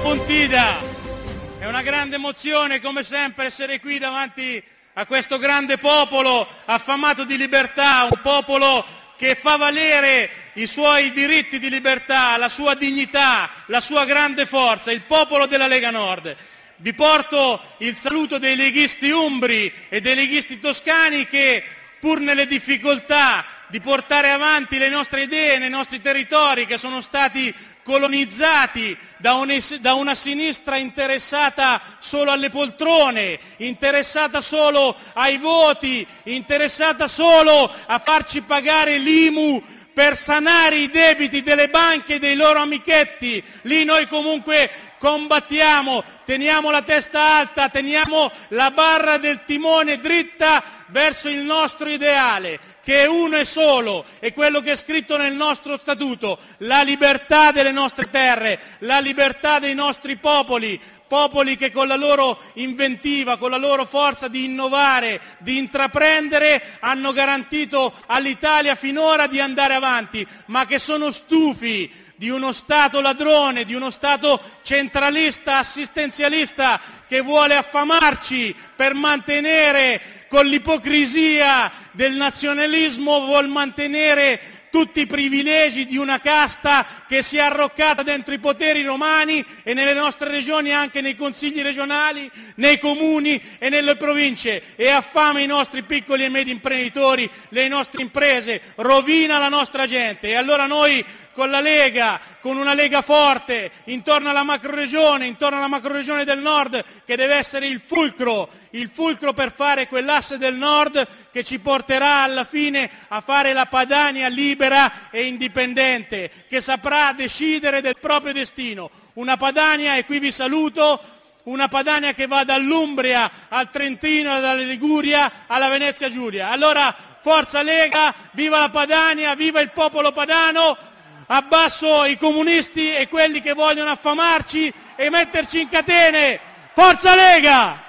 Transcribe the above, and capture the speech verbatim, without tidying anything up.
Pontida. È una grande emozione, come sempre, essere qui davanti a questo grande popolo affamato di libertà, un popolo che fa valere i suoi diritti di libertà, la sua dignità, la sua grande forza, il popolo della Lega Nord. Vi porto il saluto dei leghisti umbri e dei leghisti toscani che, pur nelle difficoltà di portare avanti le nostre idee nei nostri territori che sono stati colonizzati da, un, da una sinistra interessata solo alle poltrone, interessata solo ai voti, interessata solo a farci pagare l'I M U per sanare i debiti delle banche e dei loro amichetti. Lì noi comunque combattiamo, teniamo la testa alta, teniamo la barra del timone dritta verso il nostro ideale, che è uno e solo, è quello che è scritto nel nostro statuto: la libertà delle nostre terre, la libertà dei nostri popoli, popoli che con la loro inventiva, con la loro forza di innovare, di intraprendere, hanno garantito all'Italia finora di andare avanti, ma che sono stufi di uno Stato ladrone, di uno Stato centralista, assistenzialista, che vuole affamarci per mantenere, con l'ipocrisia del nazionalismo, vuol mantenere tutti i privilegi di una casta che si è arroccata dentro i poteri romani e nelle nostre regioni, anche nei consigli regionali, nei comuni e nelle province, e affama i nostri piccoli e medi imprenditori, le nostre imprese, rovina la nostra gente. E allora noi, con la Lega, con una Lega forte, intorno alla macroregione, intorno alla macroregione del Nord, che deve essere il fulcro, il fulcro per fare quell'asse del Nord che ci porterà alla fine a fare la Padania libera e indipendente, che saprà decidere del proprio destino. Una Padania, e qui vi saluto, una Padania che va dall'Umbria al Trentino, dalla Liguria alla Venezia Giulia. Allora, forza Lega, viva la Padania, viva il popolo padano! Abbasso i comunisti e quelli che vogliono affamarci e metterci in catene. Forza Lega!